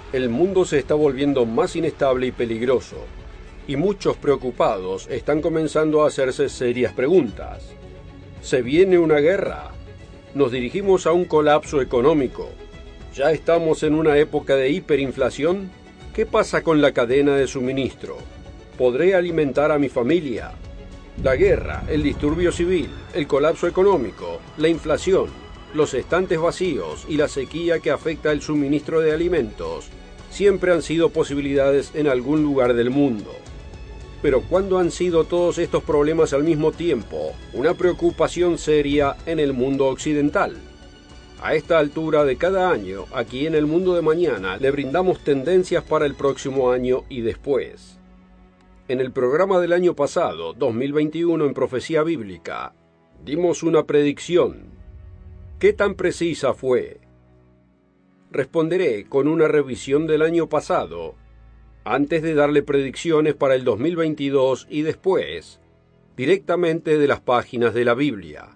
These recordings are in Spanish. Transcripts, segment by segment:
El mundo se está volviendo más inestable y peligroso, y muchos preocupados están comenzando a hacerse serias preguntas. ¿Se viene una guerra? ¿Nos dirigimos a un colapso económico? ¿Ya estamos en una época de hiperinflación? ¿Qué pasa con la cadena de suministro? ¿Podré alimentar a mi familia? La guerra, el disturbio civil, el colapso económico, la inflación, los estantes vacíos y la sequía que afecta el suministro de alimentos siempre han sido posibilidades en algún lugar del mundo. Pero ¿cuándo han sido todos estos problemas al mismo tiempo una preocupación seria en el mundo occidental? A esta altura de cada año, aquí en el Mundo de Mañana, le brindamos tendencias para el próximo año y después. En el programa del año pasado, 2021 en Profecía Bíblica, dimos una predicción. ¿Qué tan precisa fue? Responderé con una revisión del año pasado, antes de darle predicciones para el 2022 y después, directamente de las páginas de la Biblia.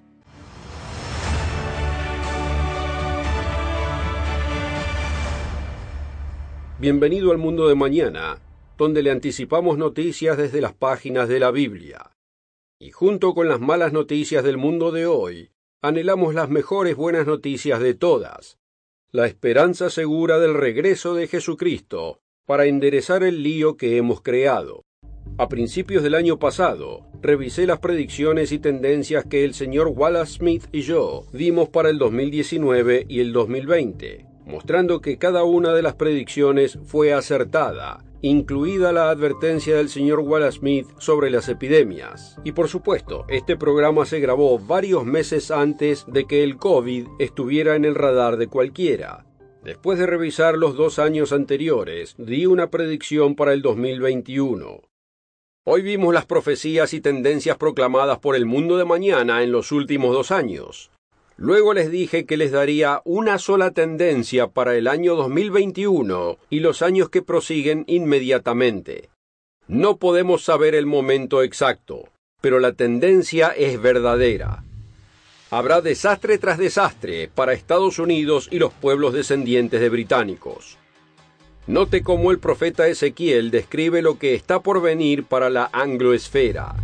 Bienvenido al Mundo de Mañana, donde le anticipamos noticias desde las páginas de la Biblia. Y junto con las malas noticias del mundo de hoy, anhelamos las mejores buenas noticias de todas. La esperanza segura del regreso de Jesucristo para enderezar el lío que hemos creado. A principios del año pasado, revisé las predicciones y tendencias que el señor Wallace Smith y yo dimos para el 2019 y el 2020, mostrando que cada una de las predicciones fue acertada, incluida la advertencia del señor Wallace Smith sobre las epidemias. Y por supuesto, este programa se grabó varios meses antes de que el COVID estuviera en el radar de cualquiera. Después de revisar los 2 años anteriores, di una predicción para el 2021. Hoy vimos las profecías y tendencias proclamadas por el Mundo de Mañana en los últimos 2 años. Luego les dije que les daría una sola tendencia para el año 2021 y los años que prosiguen inmediatamente. No podemos saber el momento exacto, pero la tendencia es verdadera. Habrá desastre tras desastre para Estados Unidos y los pueblos descendientes de británicos. Note cómo el profeta Ezequiel describe lo que está por venir para la angloesfera.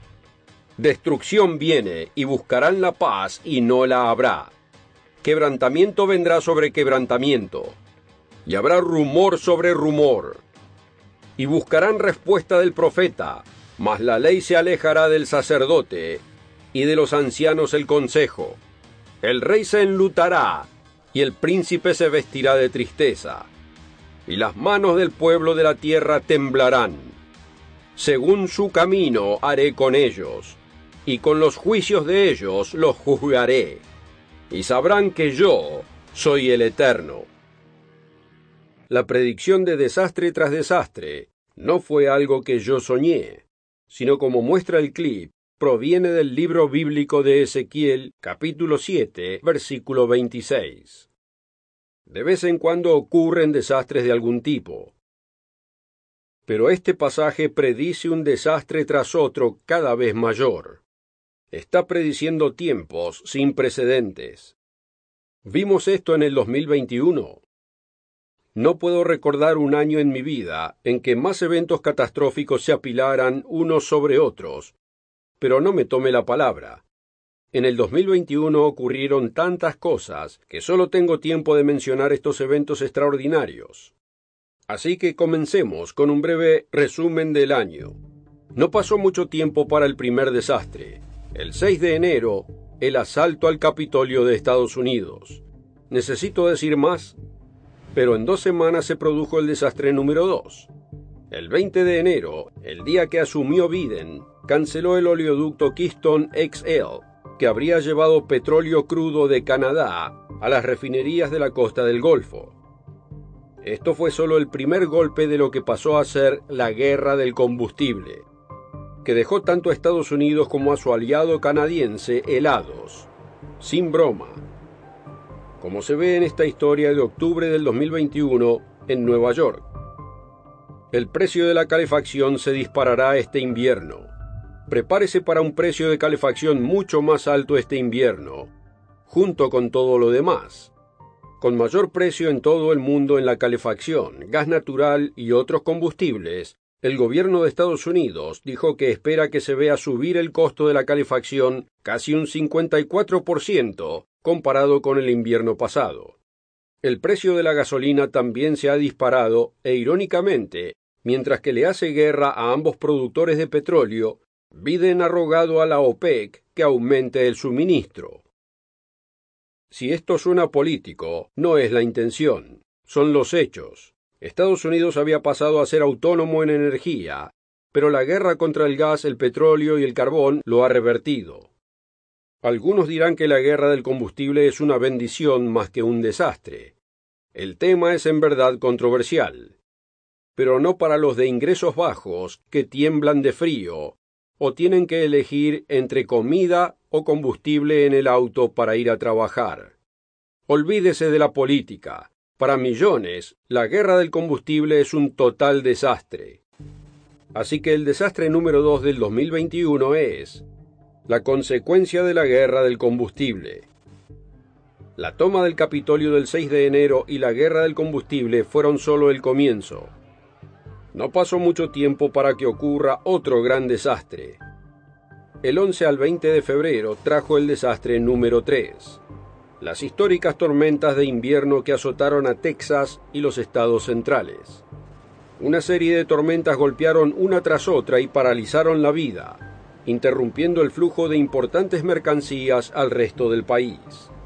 Destrucción viene, y buscarán la paz, y no la habrá. Quebrantamiento vendrá sobre quebrantamiento, y habrá rumor sobre rumor. Y buscarán respuesta del profeta, mas la ley se alejará del sacerdote, y de los ancianos el consejo. El rey se enlutará, y el príncipe se vestirá de tristeza, y las manos del pueblo de la tierra temblarán. Según su camino haré con ellos, y con los juicios de ellos los juzgaré, y sabrán que yo soy el Eterno. La predicción de desastre tras desastre no fue algo que yo soñé, sino como muestra el clip, proviene del libro bíblico de Ezequiel, capítulo 7, versículo 26. De vez en cuando ocurren desastres de algún tipo, pero este pasaje predice un desastre tras otro cada vez mayor. Está prediciendo tiempos sin precedentes. Vimos esto en el 2021. No puedo recordar un año en mi vida en que más eventos catastróficos se apilaran unos sobre otros, pero no me tome la palabra. En el 2021 ocurrieron tantas cosas que solo tengo tiempo de mencionar estos eventos extraordinarios. Así que comencemos con un breve resumen del año. No pasó mucho tiempo para el primer desastre. El 6 de enero, el asalto al Capitolio de Estados Unidos. ¿Necesito decir más? Pero en 2 semanas se produjo el desastre número 2. El 20 de enero, el día que asumió Biden, canceló el oleoducto Keystone XL, que habría llevado petróleo crudo de Canadá a las refinerías de la costa del Golfo. Esto fue solo el primer golpe de lo que pasó a ser la guerra del combustible, que dejó tanto a Estados Unidos como a su aliado canadiense helados. Sin broma. Como se ve en esta historia de octubre del 2021 en Nueva York. El precio de la calefacción se disparará este invierno. Prepárese para un precio de calefacción mucho más alto este invierno, junto con todo lo demás. con mayor precio en todo el mundo en la calefacción, gas natural y otros combustibles, el gobierno de Estados Unidos dijo que espera que se vea subir el costo de la calefacción casi un 54% comparado con el invierno pasado. El precio de la gasolina también se ha disparado e, irónicamente, mientras que le hace guerra a ambos productores de petróleo, Biden ha rogado a la OPEC que aumente el suministro. Si esto suena político, no es la intención, son los hechos. Estados Unidos había pasado a ser autónomo en energía, pero la guerra contra el gas, el petróleo y el carbón lo ha revertido. Algunos dirán que la guerra del combustible es una bendición más que un desastre. El tema es en verdad controversial, pero no para los de ingresos bajos que tiemblan de frío o tienen que elegir entre comida o combustible en el auto para ir a trabajar. Olvídese de la política. Para millones, la guerra del combustible es un total desastre. Así que el desastre número 2 del 2021 es la consecuencia de la guerra del combustible. La toma del Capitolio del 6 de enero y la guerra del combustible fueron solo el comienzo. No pasó mucho tiempo para que ocurra otro gran desastre. El 11 al 20 de febrero trajo el desastre número 3. Las históricas tormentas de invierno que azotaron a Texas y los estados centrales. Una serie de tormentas golpearon una tras otra y paralizaron la vida, interrumpiendo el flujo de importantes mercancías al resto del país.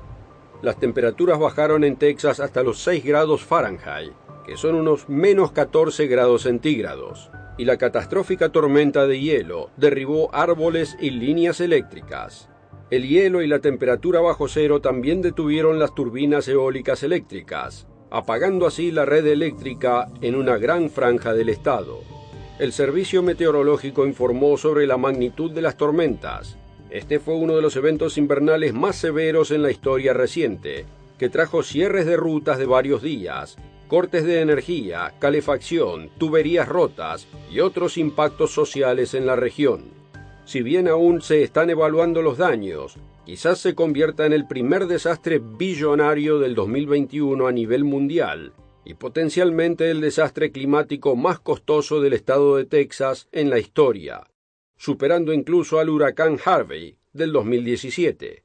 Las temperaturas bajaron en Texas hasta los 6 grados Fahrenheit, que son unos menos 14 grados centígrados, y la catastrófica tormenta de hielo derribó árboles y líneas eléctricas. El hielo y la temperatura bajo cero también detuvieron las turbinas eólicas eléctricas, apagando así la red eléctrica en una gran franja del estado. El Servicio Meteorológico informó sobre la magnitud de las tormentas. Este fue uno de los eventos invernales más severos en la historia reciente, que trajo cierres de rutas de varios días, cortes de energía, calefacción, tuberías rotas y otros impactos sociales en la región. Si bien aún se están evaluando los daños, quizás se convierta en el primer desastre billonario del 2021 a nivel mundial y potencialmente el desastre climático más costoso del estado de Texas en la historia, superando incluso al huracán Harvey del 2017.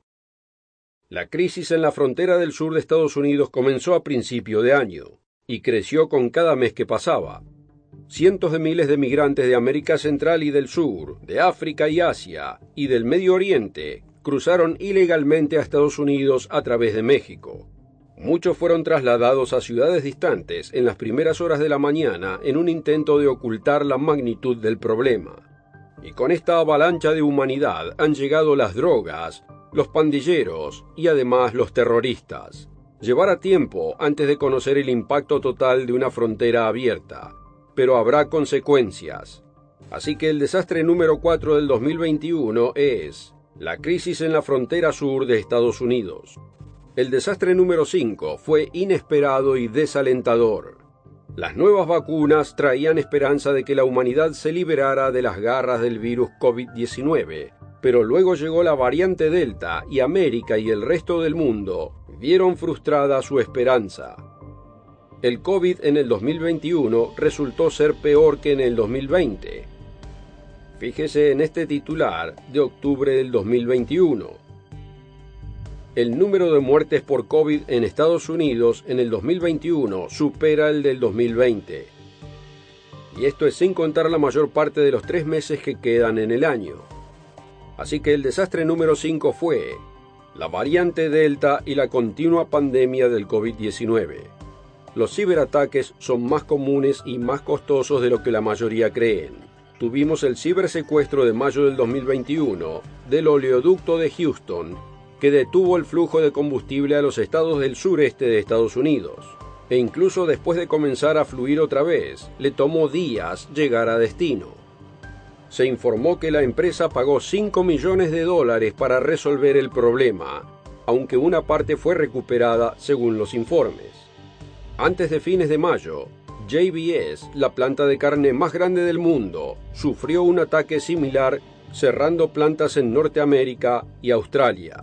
La crisis en la frontera del sur de Estados Unidos comenzó a principio de año y creció con cada mes que pasaba. Cientos de miles de migrantes de América Central y del Sur, de África y Asia, y del Medio Oriente, cruzaron ilegalmente a Estados Unidos a través de México. Muchos fueron trasladados a ciudades distantes en las primeras horas de la mañana en un intento de ocultar la magnitud del problema. Y con esta avalancha de humanidad han llegado las drogas, los pandilleros y además los terroristas. Llevará tiempo antes de conocer el impacto total de una frontera abierta, pero habrá consecuencias. Así que el desastre número 4 del 2021 es la crisis en la frontera sur de Estados Unidos. El desastre número 5 fue inesperado y desalentador. Las nuevas vacunas traían esperanza de que la humanidad se liberara de las garras del virus COVID-19, pero luego llegó la variante Delta y América y el resto del mundo vieron frustrada su esperanza. El COVID en el 2021 resultó ser peor que en el 2020. Fíjese en este titular de octubre del 2021. El número de muertes por COVID en Estados Unidos en el 2021 supera el del 2020. Y esto es sin contar la mayor parte de los 3 meses que quedan en el año. Así que el desastre número 5 fue la variante Delta y la continua pandemia del COVID-19. Los ciberataques son más comunes y más costosos de lo que la mayoría creen. Tuvimos el cibersecuestro de mayo del 2021 del oleoducto de Houston, que detuvo el flujo de combustible a los estados del sureste de Estados Unidos. E incluso después de comenzar a fluir otra vez, le tomó días llegar a destino. Se informó que la empresa pagó $5 millones para resolver el problema, aunque una parte fue recuperada según los informes. Antes de fines de mayo, JBS, la planta de carne más grande del mundo, sufrió un ataque similar cerrando plantas en Norteamérica y Australia.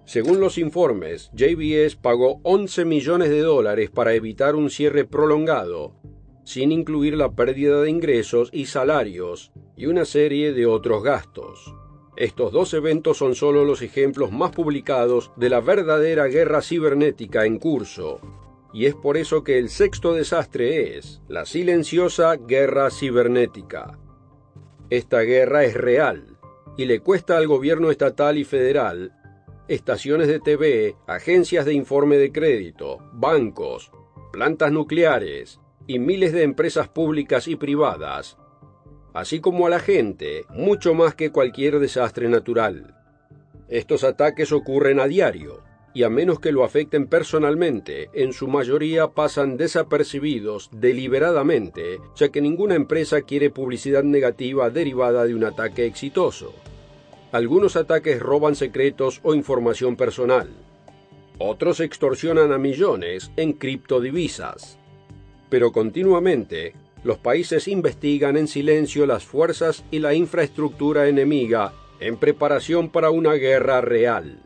Según los informes, JBS pagó $11 millones para evitar un cierre prolongado, sin incluir la pérdida de ingresos y salarios, y una serie de otros gastos. Estos dos eventos son solo los ejemplos más publicados de la verdadera guerra cibernética en curso, y es por eso que el sexto desastre es la silenciosa guerra cibernética. Esta guerra es real, y le cuesta al gobierno estatal y federal, estaciones de TV, agencias de informe de crédito, bancos, plantas nucleares y miles de empresas públicas y privadas, así como a la gente, mucho más que cualquier desastre natural. Estos ataques ocurren a diario, y a menos que lo afecten personalmente, en su mayoría pasan desapercibidos deliberadamente, ya que ninguna empresa quiere publicidad negativa derivada de un ataque exitoso. Algunos ataques roban secretos o información personal. Otros extorsionan a millones en criptodivisas. Pero continuamente, los países investigan en silencio las fuerzas y la infraestructura enemiga en preparación para una guerra real.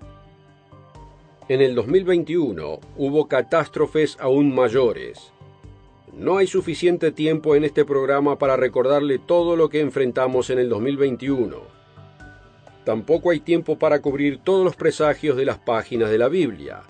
En el 2021 hubo catástrofes aún mayores. No hay suficiente tiempo en este programa para recordarle todo lo que enfrentamos en el 2021. Tampoco hay tiempo para cubrir todos los presagios de las páginas de la Biblia.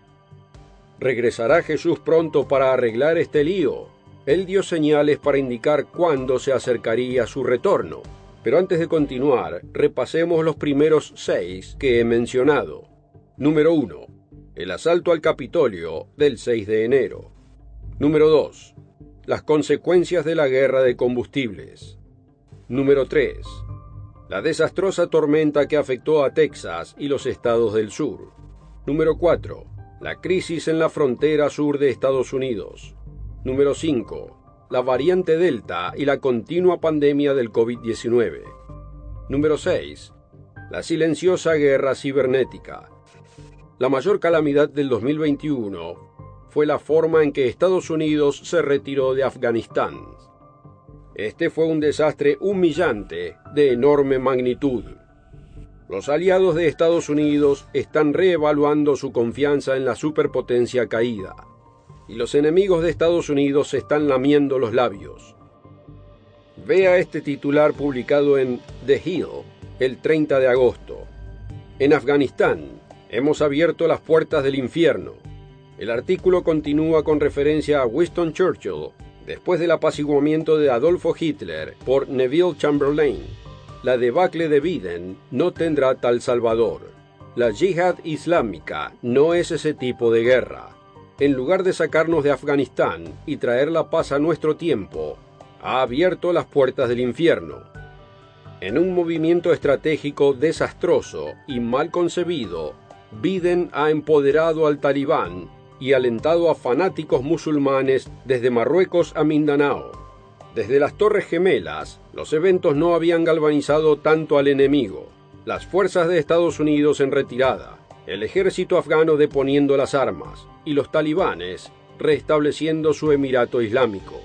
¿Regresará Jesús pronto para arreglar este lío? Él dio señales para indicar cuándo se acercaría su retorno. Pero antes de continuar, repasemos los primeros 6 que he mencionado. Número 1. El asalto al Capitolio del 6 de enero. Número 2. Las consecuencias de la guerra de combustibles. Número 3. La desastrosa tormenta que afectó a Texas y los estados del sur. Número 4. La crisis en la frontera sur de Estados Unidos. Número 5. La variante Delta y la continua pandemia del COVID-19. Número 6. La silenciosa guerra cibernética. La mayor calamidad del 2021 fue la forma en que Estados Unidos se retiró de Afganistán. Este fue un desastre humillante de enorme magnitud. Los aliados de Estados Unidos están reevaluando su confianza en la superpotencia caída, y los enemigos de Estados Unidos se están lamiendo los labios. Vea este titular publicado en The Hill el 30 de agosto. En Afganistán, hemos abierto las puertas del infierno. El artículo continúa con referencia a Winston Churchill, después del apaciguamiento de Adolfo Hitler por Neville Chamberlain. La debacle de Biden no tendrá tal salvador. La yihad islámica no es ese tipo de guerra. En lugar de sacarnos de Afganistán y traer la paz a nuestro tiempo, ha abierto las puertas del infierno. En un movimiento estratégico desastroso y mal concebido, Biden ha empoderado al Talibán y alentado a fanáticos musulmanes desde Marruecos a Mindanao. Desde las Torres Gemelas, los eventos no habían galvanizado tanto al enemigo. Las fuerzas de Estados Unidos en retirada, el ejército afgano deponiendo las armas y los talibanes restableciendo su emirato islámico.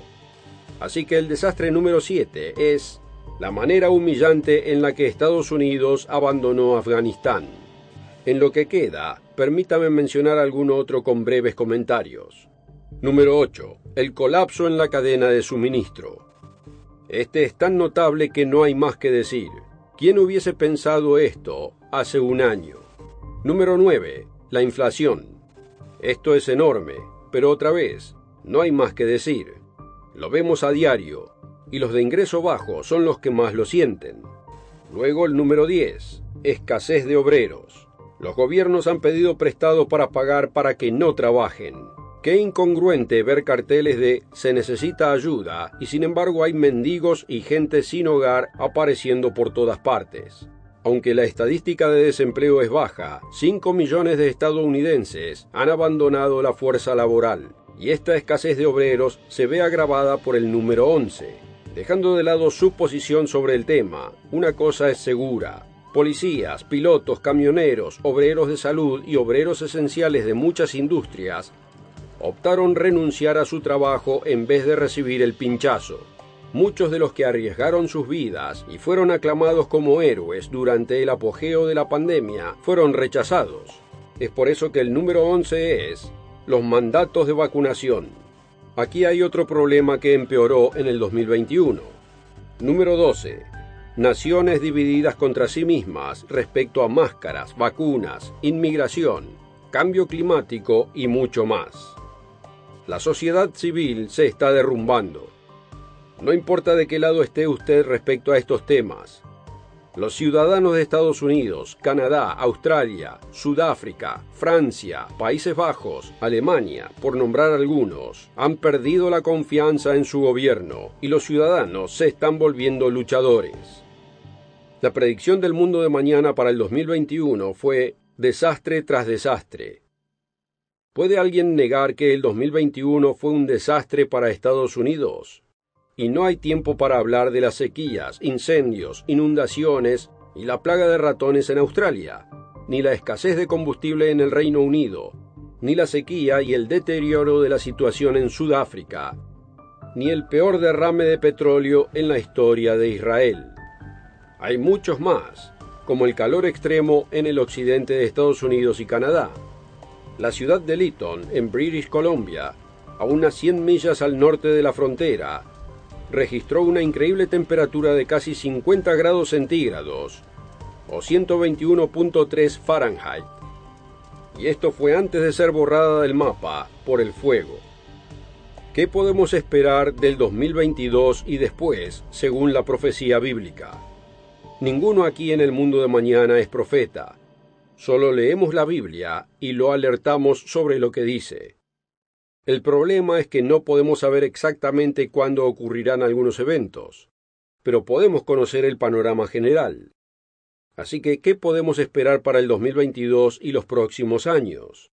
Así que el desastre número 7 es la manera humillante en la que Estados Unidos abandonó Afganistán. En lo que queda, permítame mencionar algún otro con breves comentarios. Número 8. El colapso en la cadena de suministro. Este es tan notable que no hay más que decir. ¿Quién hubiese pensado esto hace un año? Número 9. La inflación. Esto es enorme, pero otra vez, no hay más que decir. Lo vemos a diario, y los de ingreso bajo son los que más lo sienten. Luego el número 10. Escasez de obreros. Los gobiernos han pedido prestado para pagar para que no trabajen. Qué incongruente ver carteles de "se necesita ayuda" y sin embargo hay mendigos y gente sin hogar apareciendo por todas partes. Aunque la estadística de desempleo es baja, 5 millones de estadounidenses han abandonado la fuerza laboral, y esta escasez de obreros se ve agravada por el número 11. Dejando de lado su posición sobre el tema, una cosa es segura. Policías, pilotos, camioneros, obreros de salud y obreros esenciales de muchas industrias optaron renunciar a su trabajo en vez de recibir el pinchazo. Muchos de los que arriesgaron sus vidas y fueron aclamados como héroes durante el apogeo de la pandemia fueron rechazados. Es por eso que el número 11 es los mandatos de vacunación. Aquí hay otro problema que empeoró en el 2021. Número 12. Naciones divididas contra sí mismas respecto a máscaras, vacunas, inmigración, cambio climático y mucho más. La sociedad civil se está derrumbando. No importa de qué lado esté usted respecto a estos temas. Los ciudadanos de Estados Unidos, Canadá, Australia, Sudáfrica, Francia, Países Bajos, Alemania, por nombrar algunos, han perdido la confianza en su gobierno y los ciudadanos se están volviendo luchadores. La predicción del mundo de mañana para el 2021 fue desastre tras desastre. ¿Puede alguien negar que el 2021 fue un desastre para Estados Unidos? Y no hay tiempo para hablar de las sequías, incendios, inundaciones y la plaga de ratones en Australia, ni la escasez de combustible en el Reino Unido, ni la sequía y el deterioro de la situación en Sudáfrica, ni el peor derrame de petróleo en la historia de Israel. Hay muchos más, como el calor extremo en el occidente de Estados Unidos y Canadá. La ciudad de Lytton, en British Columbia, a unas 100 millas al norte de la frontera, registró una increíble temperatura de casi 50 grados centígrados, o 121.3 Fahrenheit. Y esto fue antes de ser borrada del mapa por el fuego. ¿Qué podemos esperar del 2022 y después, según la profecía bíblica? Ninguno aquí en el mundo de mañana es profeta. Solo leemos la Biblia y lo alertamos sobre lo que dice. El problema es que no podemos saber exactamente cuándo ocurrirán algunos eventos, pero podemos conocer el panorama general. Así que, ¿qué podemos esperar para el 2022 y los próximos años?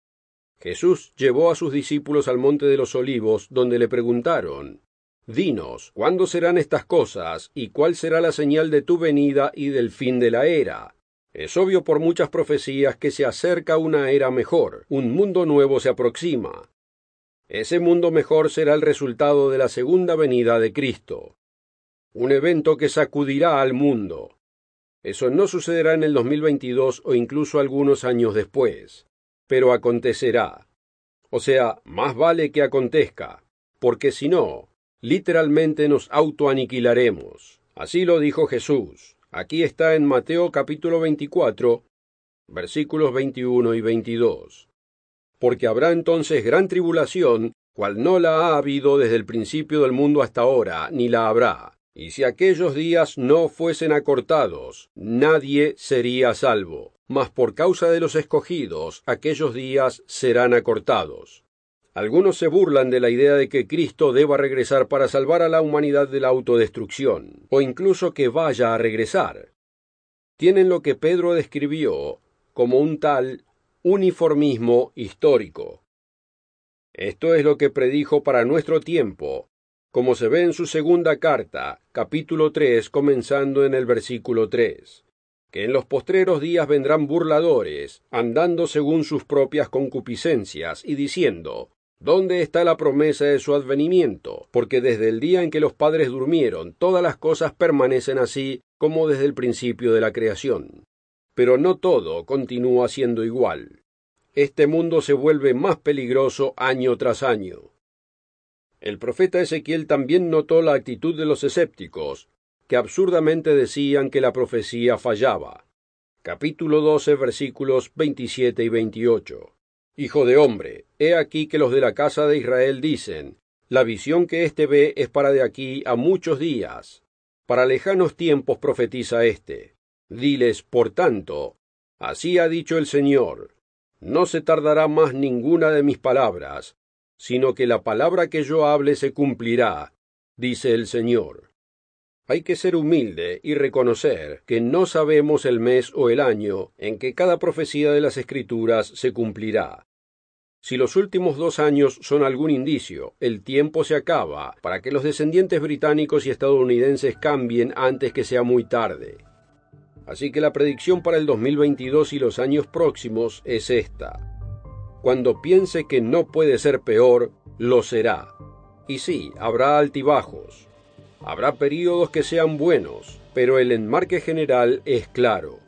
Jesús llevó a sus discípulos al Monte de los Olivos, donde le preguntaron: «Dinos, ¿cuándo serán estas cosas y cuál será la señal de tu venida y del fin de la era?» Es obvio por muchas profecías que se acerca una era mejor, un mundo nuevo se aproxima. Ese mundo mejor será el resultado de la segunda venida de Cristo. Un evento que sacudirá al mundo. Eso no sucederá en el 2022 o incluso algunos años después, pero acontecerá. O sea, más vale que acontezca, porque si no, literalmente nos autoaniquilaremos. Así lo dijo Jesús. Aquí está en Mateo capítulo 24, versículos 21 y 22. Porque habrá entonces gran tribulación, cual no la ha habido desde el principio del mundo hasta ahora, ni la habrá. Y si aquellos días no fuesen acortados, nadie sería salvo. Mas por causa de los escogidos, aquellos días serán acortados. Algunos se burlan de la idea de que Cristo deba regresar para salvar a la humanidad de la autodestrucción, o incluso que vaya a regresar. Tienen lo que Pedro describió como un tal uniformismo histórico. Esto es lo que predijo para nuestro tiempo, como se ve en su segunda carta, capítulo 3, comenzando en el versículo 3, que en los postreros días vendrán burladores, andando según sus propias concupiscencias, y diciendo: ¿dónde está la promesa de su advenimiento? Porque desde el día en que los padres durmieron, todas las cosas permanecen así como desde el principio de la creación. Pero no todo continúa siendo igual. Este mundo se vuelve más peligroso año tras año. El profeta Ezequiel también notó la actitud de los escépticos, que absurdamente decían que la profecía fallaba. Capítulo 12, versículos 27 y 28. Hijo de hombre, he aquí que los de la casa de Israel dicen: la visión que éste ve es para de aquí a muchos días. Para lejanos tiempos profetiza éste. Diles, por tanto, así ha dicho el Señor: no se tardará más ninguna de mis palabras, sino que la palabra que yo hable se cumplirá, dice el Señor. Hay que ser humilde y reconocer que no sabemos el mes o el año en que cada profecía de las Escrituras se cumplirá. Si los últimos 2 años son algún indicio, el tiempo se acaba para que los descendientes británicos y estadounidenses cambien antes que sea muy tarde. Así que la predicción para el 2022 y los años próximos es esta: cuando piense que no puede ser peor, lo será. Y sí, habrá altibajos. Habrá períodos que sean buenos, pero el enmarque general es claro.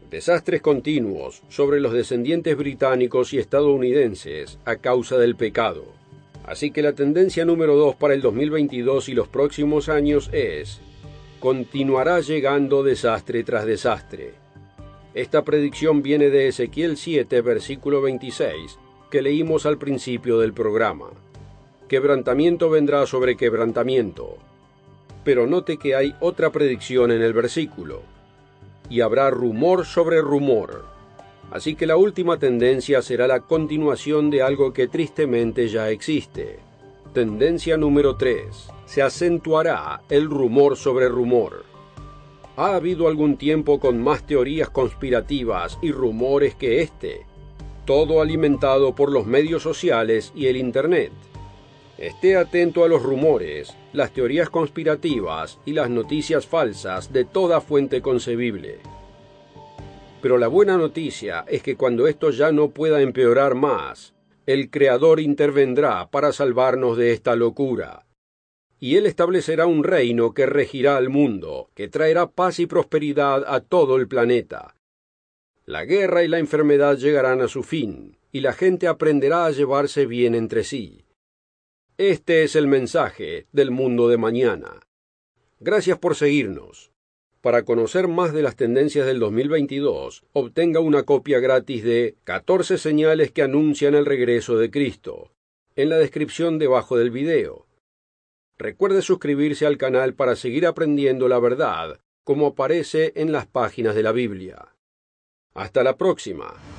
Desastres continuos sobre los descendientes británicos y estadounidenses a causa del pecado. Así que la tendencia número 2 para el 2022 y los próximos años es: continuará llegando desastre tras desastre. Esta predicción viene de Ezequiel 7, versículo 26, que leímos al principio del programa. Quebrantamiento vendrá sobre quebrantamiento. Pero note que hay otra predicción en el versículo. Y habrá rumor sobre rumor. Así que la última tendencia será la continuación de algo que tristemente ya existe. Tendencia número 3. Se acentuará el rumor sobre rumor. Ha habido algún tiempo con más teorías conspirativas y rumores que este, todo alimentado por los medios sociales y el Internet. Esté atento a los rumores, las teorías conspirativas y las noticias falsas de toda fuente concebible. Pero la buena noticia es que cuando esto ya no pueda empeorar más, el Creador intervendrá para salvarnos de esta locura. Y Él establecerá un reino que regirá al mundo, que traerá paz y prosperidad a todo el planeta. La guerra y la enfermedad llegarán a su fin, y la gente aprenderá a llevarse bien entre sí. Este es el mensaje del mundo de mañana. Gracias por seguirnos. Para conocer más de las tendencias del 2022, obtenga una copia gratis de 14 señales que anuncian el regreso de Cristo, en la descripción debajo del video. Recuerde suscribirse al canal para seguir aprendiendo la verdad, como aparece en las páginas de la Biblia. Hasta la próxima.